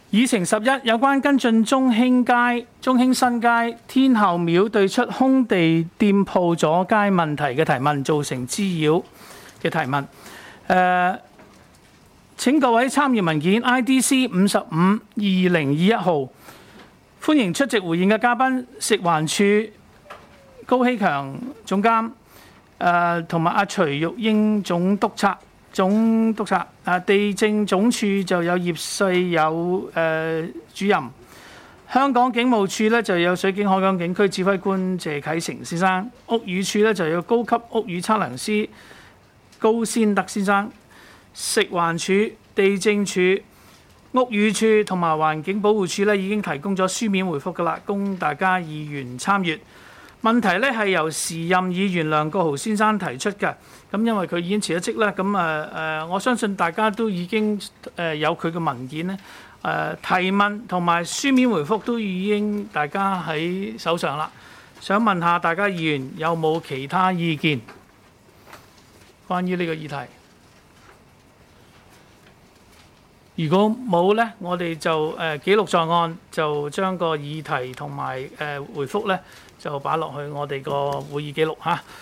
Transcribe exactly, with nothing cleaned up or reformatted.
議程十一有關跟進中興街、中興新街天后廟對出空地店鋪阻街問題嘅提問，造成滋擾嘅提問。誒、呃，請各位參與文件 I D C 五十五二零二一號，歡迎出席回應嘅嘉賓，食環署高希強總監，誒同埋阿徐玉英總督察。總督察啊，地政總署就有葉世友誒、呃、主任，香港警務處咧就有水警海港警區指揮官謝啟成先生，屋宇署咧就有高級屋宇測量師高先德先生，食環署、地政署、屋宇署同埋環境保護署咧已經提供咗書面回覆㗎啦，供大家議員參閱。問題咧係由時任議員梁國豪先生提出嘅，咁因為佢已經辭咗職啦，咁誒誒，我相信大家都已經誒有佢嘅文件咧，誒提問同埋書面回覆都已經大家喺手上啦。想問下大家議員有冇其他意見關於呢個議題？如果冇咧，我哋就誒記錄在案，就將個議題同埋誒回覆咧，就擺落去我哋個會議記錄嚇。